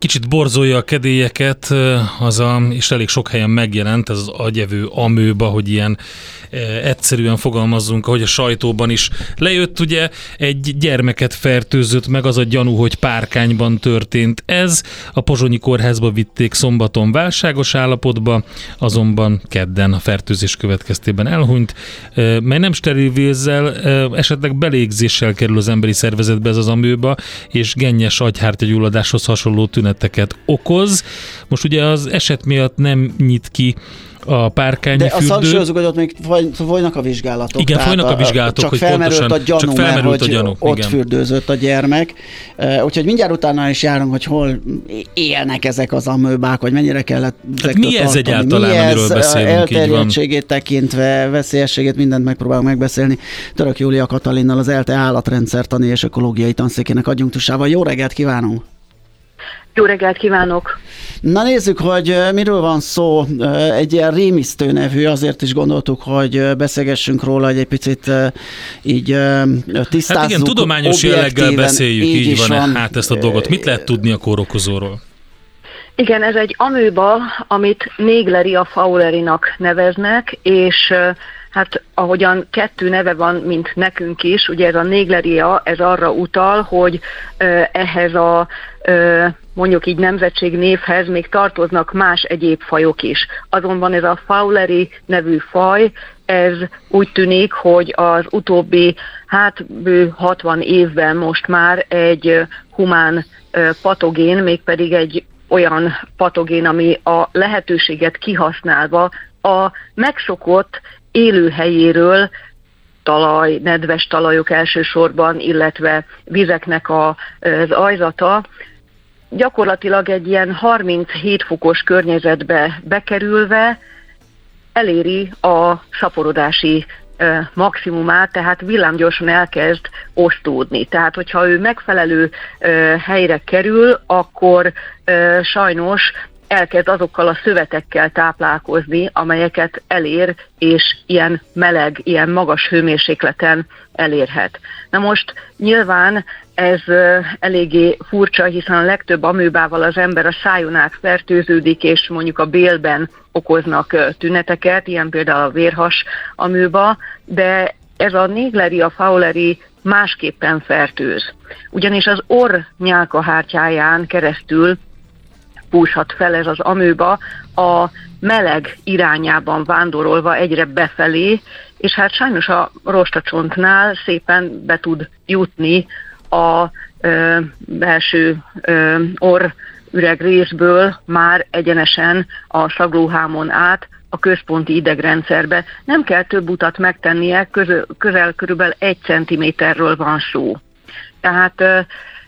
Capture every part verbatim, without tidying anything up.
kicsit borzolja a kedélyeket, az a, és elég sok helyen megjelent, ez az agyevő amőba, hogy ilyen egyszerűen fogalmazzunk, ahogy a sajtóban is lejött, ugye egy gyermeket fertőzött meg, az a gyanú, hogy Párkányban történt ez. A pozsonyi kórházba vitték szombaton válságos állapotba, azonban kedden a fertőzés következtében elhunyt, mely nem steril vízzel, esetleg belégzéssel kerül az emberi szervezetbe ez az amőba, és gennyes agyhártyagyulladáshoz hasonló tüneteket okoz. Most ugye az eset miatt nem nyit ki a párkányi de fürdő. De azt hangsúlyozunk, hogy ott még folynak a vizsgálatok. Igen, folynak a vizsgálatok, csak hogy felmerült pontosan, a gyanú, csak felmerült mert, a gyanú. Ott igen. fürdőzött a gyermek. Úgyhogy mindjárt utána is járunk, hogy hol élnek ezek az amőbák, hogy mennyire kellett hát mi ez tartani. egyáltalán, mi ez, amiről beszélünk? elterjedtségét tekintve, veszélyességét, mindent megpróbálunk megbeszélni. Török Júlia Katalinnal, az ELTE állatrendszertani és ökológiai tanszékének adjunktusával. Jó reggelt kívánunk! Jó reggelt kívánok! Na nézzük, hogy miről van szó. Egy ilyen rémisztő nevű, azért is gondoltuk, hogy beszélgessünk róla, hogy egy picit így tisztázzuk. Hát igen, tudományos jelleggel beszéljük, így, így van, van hát ezt a dolgot. Mit lehet tudni a kórokozóról? Igen, ez egy amőba, amit Naegleria fowlerinak neveznek, és hát ahogyan kettő neve van, mint nekünk is, ugye ez a Naegleria, ez arra utal, hogy ehhez a mondjuk így nemzetség névhez még tartoznak más egyéb fajok is. Azonban ez a fowleri nevű faj, ez úgy tűnik, hogy az utóbbi hát bő hatvan évben most már egy humán patogén, mégpedig egy olyan patogén, ami a lehetőséget kihasználva a megszokott élőhelyéről, talaj, nedves talajok elsősorban, illetve vizeknek a, az ajzata, gyakorlatilag egy ilyen harminchét fokos környezetbe bekerülve eléri a szaporodási e, maximumát, tehát villámgyorsan elkezd osztódni. Tehát, hogyha ő megfelelő e, helyre kerül, akkor e, sajnos elkezd azokkal a szövetekkel táplálkozni, amelyeket elér, és ilyen meleg, ilyen magas hőmérsékleten elérhet. Na most nyilván ez eléggé furcsa, hiszen a legtöbb amőbával az ember a szájon át fertőződik, és mondjuk a bélben okoznak tüneteket, ilyen például a vérhas amőba, de ez a Naegleria fowleri másképpen fertőz. Ugyanis az orr nyálkahártyáján keresztül púshat fel ez az amőba, a meleg irányában vándorolva egyre befelé, és hát sajnos a rostacsontnál szépen be tud jutni a ö, belső ö, orr üreg részből már egyenesen a szaglóhámon át a központi idegrendszerbe. Nem kell több utat megtennie, közel, közel körülbelül egy centiméterről van szó. Tehát ö,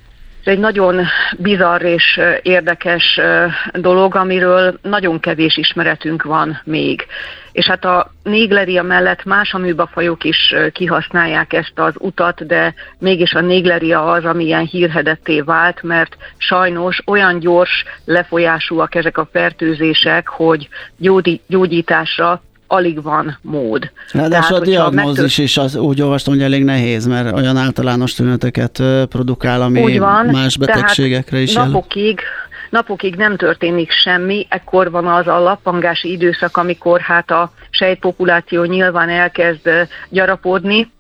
ez egy nagyon bizarr és érdekes dolog, amiről nagyon kevés ismeretünk van még. És hát a Naegleria mellett más amőbafajok is kihasználják ezt az utat, de mégis a Naegleria az, ami ilyen hírhedetté vált, mert sajnos olyan gyors lefolyásúak ezek a fertőzések, hogy gyógyi, gyógyításra alig van mód. Ráadásul a diagnózis megtör... is az, úgy olvastam, hogy elég nehéz, mert olyan általános tüneteket produkál, ami van, más betegségekre is napokig, napokig nem történik semmi, ekkor van az a lappangási időszak, amikor hát a sejtpopuláció nyilván elkezd gyarapodni,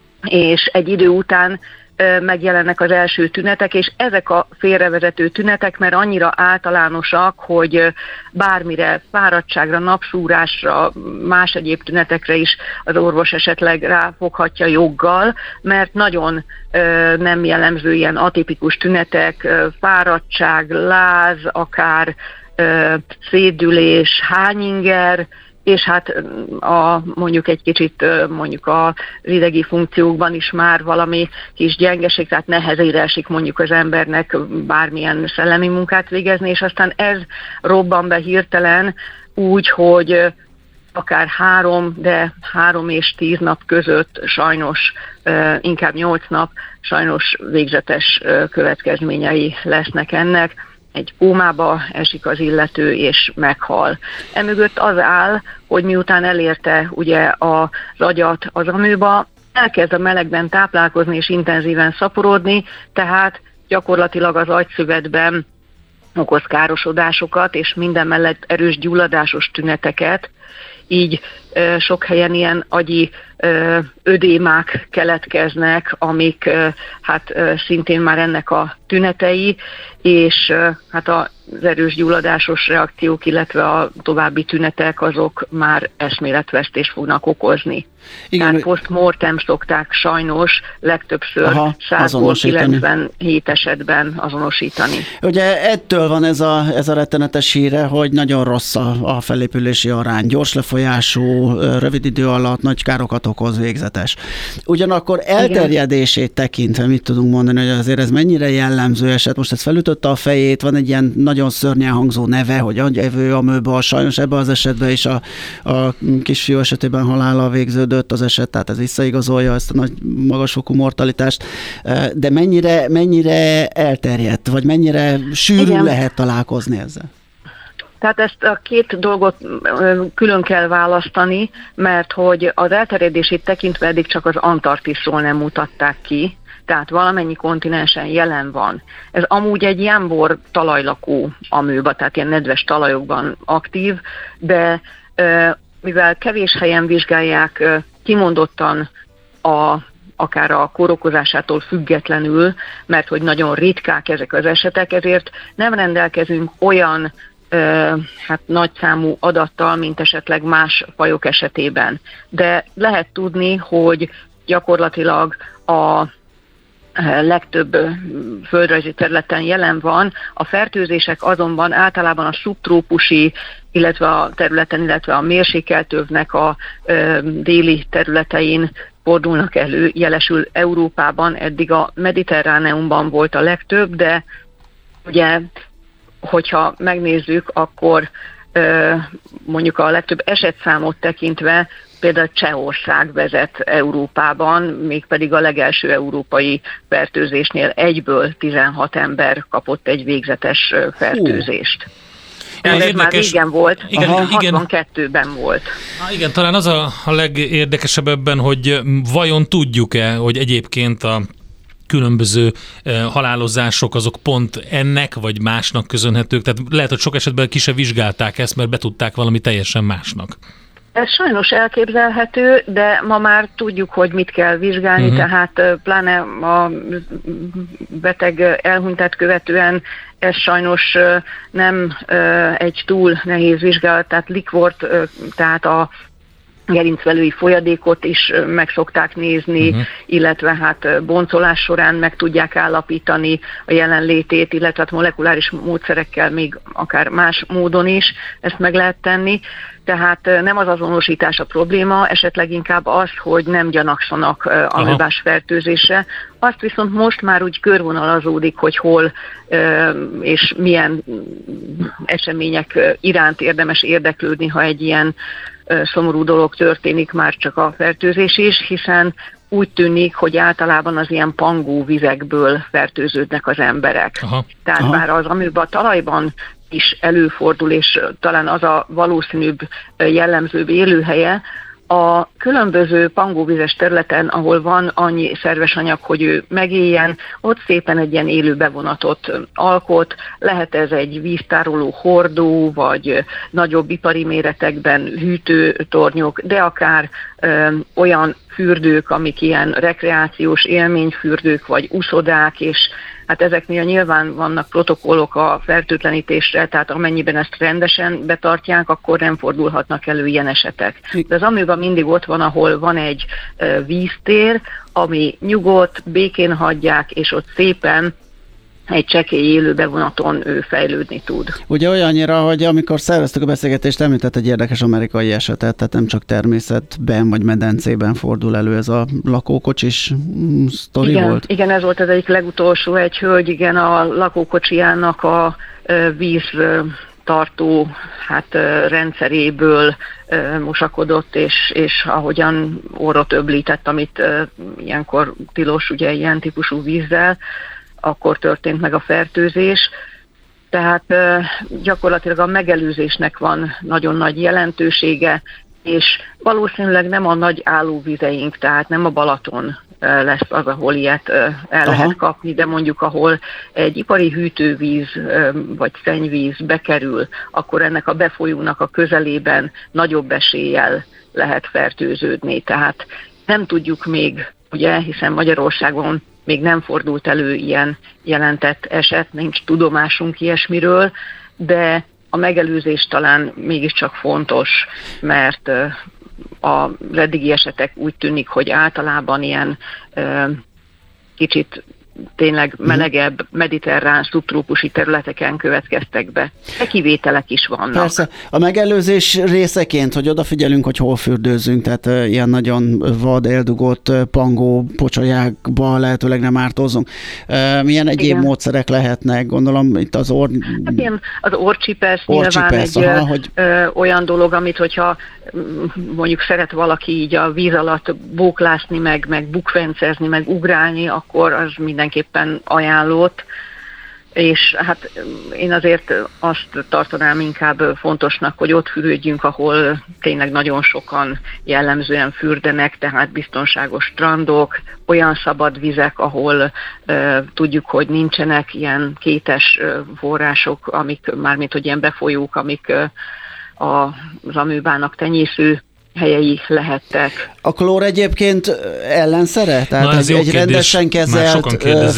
és egy idő után megjelennek az első tünetek, és ezek a félrevezető tünetek, mert annyira általánosak, hogy bármire, fáradtságra, napszúrásra, más egyéb tünetekre is az orvos esetleg ráfoghatja joggal, mert nagyon nem jellemző ilyen atipikus tünetek, fáradtság, láz, akár szédülés, hányinger, és hát a, mondjuk egy kicsit mondjuk az idegi funkciókban is már valami kis gyengeség, tehát nehezére esik mondjuk az embernek bármilyen szellemi munkát végezni, és aztán ez robban be hirtelen úgy, hogy akár három, de három és tíz nap között sajnos, inkább nyolc nap, sajnos végzetes következményei lesznek ennek. Egy kómába esik az illető, és meghal. Emögött az áll, hogy miután elérte ugye az agyat az amőba, elkezd a melegben táplálkozni és intenzíven szaporodni, tehát gyakorlatilag az agyszövetben okoz károsodásokat, és minden mellett erős gyulladásos tüneteket, így ö, sok helyen ilyen agyi ö, ödémák keletkeznek, amik ö, hát ö, szintén már ennek a tünetei, és ö, hát az erős gyulladásos reakciók, illetve a további tünetek azok már eszméletvesztést fognak okozni. Igen. Tehát post-mortem szokták sajnos legtöbbször százból kilencvenhét esetben azonosítani. Ugye ettől van ez a, ez a rettenetes híre, hogy nagyon rossz a, a felépülési arány, gyors lefolyású, rövid idő alatt nagy károkat okoz, végzetes. Ugyanakkor elterjedését tekintve mit tudunk mondani, hogy azért ez mennyire jellemző eset? Most ez felütötte a fejét, van egy ilyen nagyon szörnyen hangzó neve, hogy agyevő amöba, sajnos ebben az esetben is a, a kisfiú esetében halállal végződött az eset, tehát ez visszaigazolja ezt a nagy magasfokú mortalitást, de mennyire, mennyire elterjedt, vagy mennyire sűrű Igen. lehet találkozni ezzel? Tehát ezt a két dolgot külön kell választani, mert hogy az elterjedését tekintve eddig csak az Antarktiszról nem mutatták ki, tehát valamennyi kontinensen jelen van. Ez amúgy egy jámbor talajlakó amőba, tehát ilyen nedves talajokban aktív, de mivel kevés helyen vizsgálják kimondottan a, akár a kórokozásától függetlenül, mert hogy nagyon ritkák ezek az esetek, ezért nem rendelkezünk olyan ö, hát nagyszámú adattal, mint esetleg más fajok esetében. De lehet tudni, hogy gyakorlatilag a legtöbb földrajzi területen jelen van. A fertőzések azonban általában a szubtrópusi, illetve a területen, illetve a mérsékeltövnek a ö, déli területein fordulnak elő, jelesül Európában, eddig a Mediterráneumban volt a legtöbb, de ugye, hogyha megnézzük, akkor ö, mondjuk a legtöbb esetszámot tekintve például Csehország vezet Európában, mégpedig a legelső európai fertőzésnél egyből tizenhat ember kapott egy végzetes fertőzést. Hú. Ez érdekes. Már régen volt, igen, hatvankettőben volt. Há, igen, talán az a, a legérdekesebb ebben, hogy vajon tudjuk-e, hogy egyébként a különböző eh, halálozások azok pont ennek vagy másnak köszönhetők, tehát lehet, hogy sok esetben ki se vizsgálták ezt, mert betudták valami teljesen másnak. Ez sajnos elképzelhető, de ma már tudjuk, hogy mit kell vizsgálni, uh-huh. tehát pláne a beteg elhunytát követően ez sajnos nem egy túl nehéz vizsgálat, tehát likvort, tehát a gerincvelői folyadékot is meg szokták nézni, uh-huh. illetve hát boncolás során meg tudják állapítani a jelenlétét, illetve hát molekuláris módszerekkel még akár más módon is ezt meg lehet tenni. Tehát nem az azonosítás a probléma, esetleg inkább az, hogy nem gyanakszanak amöbás fertőzésre. Azt viszont most már úgy körvonalazódik, hogy hol és milyen események iránt érdemes érdeklődni, ha egy ilyen szomorú dolog történik, már csak a fertőzés is, hiszen úgy tűnik, hogy általában az ilyen pangó vizekből fertőződnek az emberek. Aha. Tehát Aha. bár az amöba a talajban is előfordul, és talán az a valószínűbb jellemzőbb élőhelye, a különböző pangóvizes területen, ahol van annyi szerves anyag, hogy ő megéljen, ott szépen egy ilyen élő bevonatot alkot, lehet ez egy víztároló hordó, vagy nagyobb ipari méretekben hűtőtornyok, de akár ö, olyan fürdők, amik ilyen rekreációs élményfürdők, vagy úszodák, és hát ezeknél nyilván vannak protokollok a fertőtlenítésre, tehát amennyiben ezt rendesen betartják, akkor nem fordulhatnak elő ilyen esetek. De az amöba mindig ott van, ahol van egy víztér, ami nyugodt, békén hagyják, és ott szépen egy csekély élő bevonaton ő fejlődni tud. Ugye olyannyira, hogy amikor szerveztük a beszélgetést, említett egy érdekes amerikai esetet, tehát nem csak természetben vagy medencében fordul elő ez a lakókocsis sztori igen, volt? Igen, ez volt az egyik legutolsó, egy hölgy, igen, a lakókocsijának a víz tartó hát, rendszeréből mosakodott, és, és ahogyan orrot öblített, amit ilyenkor tilos, ugye ilyen típusú vízzel, akkor történt meg a fertőzés. Tehát gyakorlatilag a megelőzésnek van nagyon nagy jelentősége, és valószínűleg nem a nagy állóvizeink, tehát nem a Balaton lesz az, ahol ilyet el Aha. lehet kapni, de mondjuk ahol egy ipari hűtővíz vagy szennyvíz bekerül, akkor ennek a befolyónak a közelében nagyobb eséllyel lehet fertőződni. Tehát nem tudjuk még, ugye, hiszen Magyarországon még nem fordult elő ilyen jelentett eset, nincs tudomásunk ilyesmiről, de a megelőzés talán mégiscsak fontos, mert az eddigi esetek úgy tűnik, hogy általában ilyen kicsit tényleg melegebb, mediterrán, szubtrópusi területeken következtek be. De kivételek is vannak. Persze. A megelőzés részeként, hogy odafigyelünk, hogy hol fürdőzünk, tehát uh, ilyen nagyon vad, eldugott uh, pangó pocsolyákba lehetőleg nem ártózunk. Uh, milyen egyéb Igen. módszerek lehetnek? Gondolom itt az orr... Hát ilyen, az orrcsipesz nyilván egy aha, hogy... ö, olyan dolog, amit hogyha mondjuk szeret valaki így a víz alatt bóklászni, meg, meg bukfencezni, meg ugrálni, akkor az mindenképpen ajánlott, és hát én azért azt tartanám inkább fontosnak, hogy ott fürödjünk, ahol tényleg nagyon sokan jellemzően fürdenek, tehát biztonságos strandok, olyan szabad vizek, ahol uh, tudjuk, hogy nincsenek ilyen kétes uh, források, amik mármint, hogy ilyen befolyók, amik uh, az amőbának tenyésző helyei lehettek. A klór egyébként ellenszere? Tehát egy, egy rendesen kezelt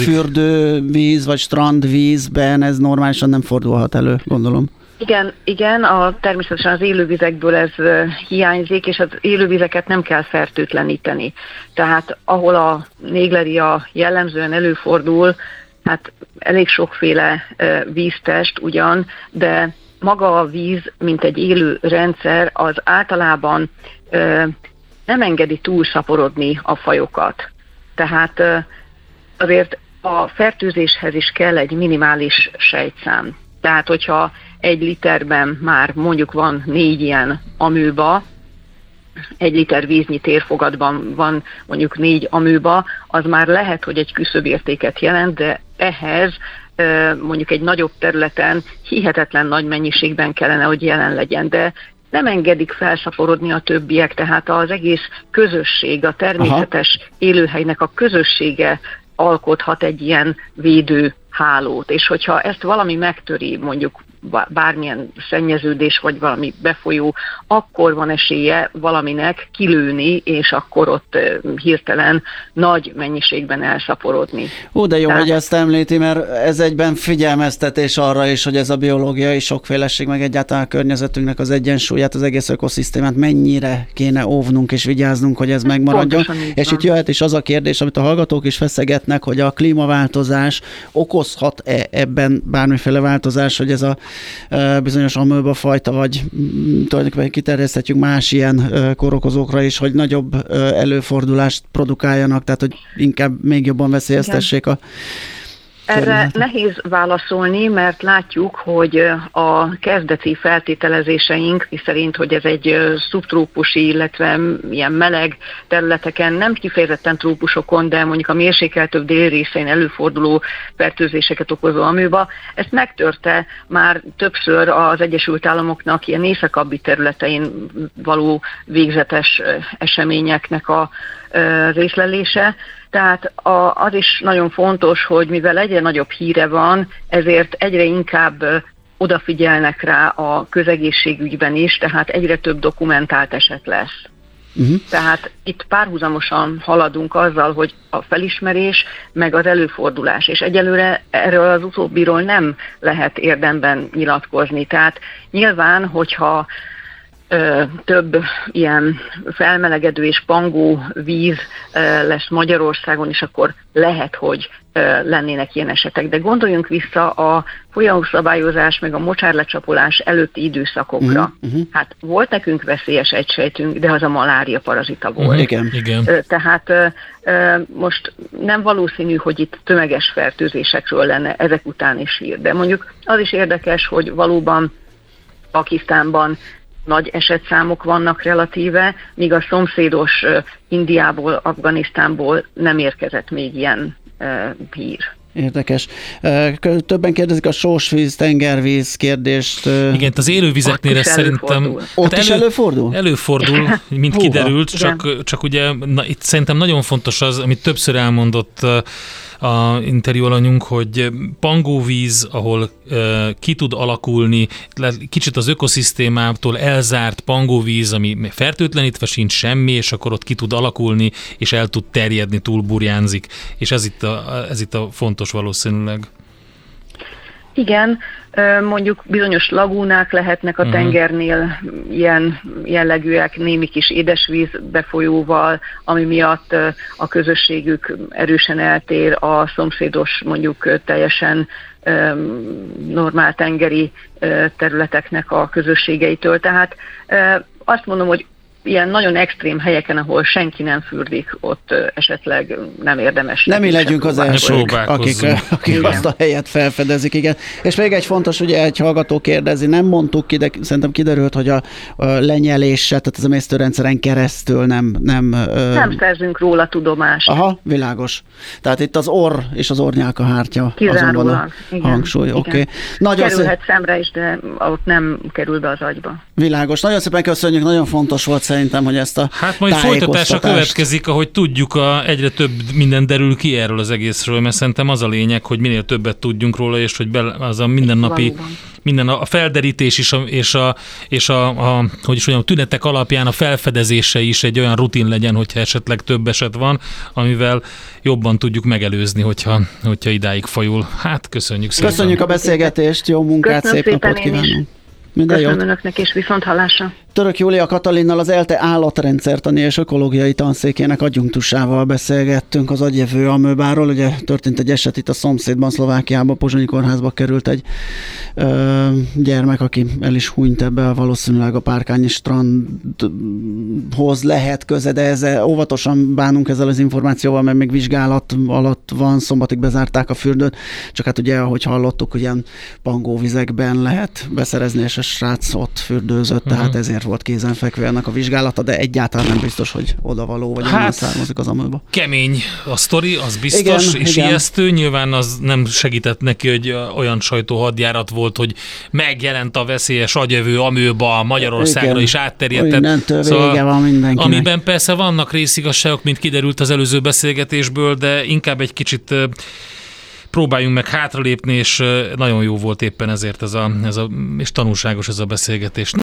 fürdővíz vagy strandvízben ez normálisan nem fordulhat elő, gondolom. Igen, igen, a, természetesen az élővizekből ez hiányzik, és az élővizeket nem kell fertőtleníteni. Tehát ahol a négleria jellemzően előfordul, hát elég sokféle víztest ugyan, de maga a víz, mint egy élő rendszer, az általában ö, nem engedi túlszaporodni a fajokat. Tehát ö, azért a fertőzéshez is kell egy minimális sejtszám. Tehát, hogyha egy literben már mondjuk van négy ilyen amőba, egy liter víznyi térfogatban van mondjuk négy amőba, az már lehet, hogy egy küszöbértéket jelent, de ehhez mondjuk egy nagyobb területen hihetetlen nagy mennyiségben kellene, hogy jelen legyen, de nem engedik felszaporodni a többiek, tehát az egész közösség, a természetes Aha. élőhelynek a közössége alkothat egy ilyen védő hálót, és hogyha ezt valami megtöri, mondjuk bármilyen szennyeződés, vagy valami befolyó, akkor van esélye valaminek kilőni, és akkor ott hirtelen nagy mennyiségben elszaporodni. Ó, de jó, Tehát... hogy ezt említi, mert ez egyben figyelmeztetés arra is, hogy ez a biológiai sokféleség, meg egyáltalán a környezetünknek az egyensúlyát, az egész ökoszisztémát mennyire kéne óvnunk és vigyáznunk, hogy ez megmaradjon. És itt jöhet is az a kérdés, amit a hallgatók is feszegetnek, hogy a klímaváltozás okozhat-e ebben bármiféle változás, hogy ez a bizonyos amőba fajta, vagy tulajdonképpen kiterjeszthetjük más ilyen kórokozókra is, hogy nagyobb előfordulást produkáljanak, tehát hogy inkább még jobban veszélyeztessék a Erre nehéz válaszolni, mert látjuk, hogy a kezdeti feltételezéseink, miszerint, hogy ez egy szubtrópusi, illetve ilyen meleg területeken, nem kifejezetten trópusokon, de mondjuk a mérsékeltebb déli részein előforduló fertőzéseket okozó amőba, ezt megtörte már többször az Egyesült Államoknak ilyen északabbi területein való végzetes eseményeknek a részlelése. Tehát a, az is nagyon fontos, hogy mivel egyre nagyobb híre van, ezért egyre inkább odafigyelnek rá a közegészségügyben is, tehát egyre több dokumentált eset lesz. Uh-huh. Tehát itt párhuzamosan haladunk azzal, hogy a felismerés, meg az előfordulás, és egyelőre erről az utóbbiról nem lehet érdemben nyilatkozni. Tehát nyilván, hogyha több ilyen felmelegedő és pangó víz lesz Magyarországon, és akkor lehet, hogy lennének ilyen esetek. De gondoljunk vissza a folyamszabályozás meg a mocsárlecsapolás előtti időszakokra. Uh-huh. Hát volt nekünk veszélyes egysejtünk, de az a malária parazita volt. Uh-huh. Igen. Igen. Tehát most nem valószínű, hogy itt tömeges fertőzésekről lenne ezek után is hír. De mondjuk az is érdekes, hogy valóban Pakisztánban nagy esetszámok vannak relatíve, míg a szomszédos Indiából, Afganisztánból nem érkezett még ilyen uh, hír. Érdekes. Többen kérdezik a sósvíz, tengervíz kérdést. Igen, az élővizeknél ez szerintem... Előfordul. Ott hát is elő, előfordul? Előfordul, mint Húha. kiderült, csak, csak ugye na, itt szerintem nagyon fontos az, amit többször elmondott a interjú alanyunk, hogy pangóvíz, ahol uh, ki tud alakulni, kicsit az ökoszisztémától elzárt pangóvíz, ami fertőtlenítve sincs semmi, és akkor ott ki tud alakulni, és el tud terjedni, túlburjánzik, és ez itt a, ez itt a fontos valószínűleg. Igen, mondjuk bizonyos lagúnák lehetnek a tengernél ilyen jellegűek, némi kis édesvíz befolyóval, ami miatt a közösségük erősen eltér a szomszédos, mondjuk teljesen normál tengeri területeknek a közösségeitől. Tehát azt mondom, hogy ilyen nagyon extrém helyeken, ahol senki nem fürdik, ott esetleg nem érdemes. Nem mi legyünk az elsők, akik, akik azt a helyet felfedezik, igen. És még egy fontos, ugye egy hallgató kérdezi, nem mondtuk ki, de szerintem kiderült, hogy a, a lenyelése, tehát az emésztőrendszeren keresztül nem... Nem, nem szerzünk róla tudomást. Aha, világos. Tehát itt az orr és az orrnyálkahártya azonban a igen, hangsúly. Okay. Kerülhet szép... szemre is, de ott nem kerül be az agyba. Világos. Nagyon szépen köszönjük, nagyon fontos volt szerintem, hogy ezt a Hát majd folytatása következik, ahogy tudjuk, a, egyre több minden derül ki erről az egészről, mert szerintem az a lényeg, hogy minél többet tudjunk róla, és hogy be, az a mindennapi, minden a felderítés is, a, és, a, és a, a, hogy is mondjam, a tünetek alapján a felfedezése is egy olyan rutin legyen, hogyha esetleg több eset van, amivel jobban tudjuk megelőzni, hogyha, hogyha idáig fajul. Hát köszönjük szépen. Köszönjük a beszélgetést, jó munkát, Köszönöm szép napot kívánunk. Minden Köszönöm jót. önöknek, és viszont hallásra. Török Júlia Katalinnal, az ELTE állatrendszertani és ökológiai tanszékének adjunktusával beszélgettünk az agyjevő amöbáról. Ugye történt egy eset itt a szomszédban, Szlovákiában, Pozsonyi kórházba került egy ö, gyermek, aki el is hunyt ebbe, valószínűleg a Párkányi strandhoz lehet köze, de ezzel óvatosan bánunk ezzel az információval, mert még vizsgálat alatt van, szombatig bezárták a fürdőt, csak hát ugye, ahogy hallottuk, ilyen pangóvizekben lehet beszerezni, és a srác ott fürdőzött, uh-huh. tehát ezért volt kézenfekvő ennek a vizsgálata, de egyáltalán nem biztos, hogy odavaló, vagy onnan hát, származik az amőba. Kemény a sztori, az biztos, igen, és igen. ijesztő. Nyilván az nem segített neki, hogy olyan sajtóhadjárat volt, hogy megjelent a veszélyes agyjövő amőba Magyarországra igen. is átterjedt. Mindentől szóval, vége van mindenkinek. Amiben persze vannak részigazságok, mint kiderült az előző beszélgetésből, de inkább egy kicsit próbáljunk meg hátralépni, és nagyon jó volt éppen ezért ez a, ez a és tanulságos ez a beszélgetés.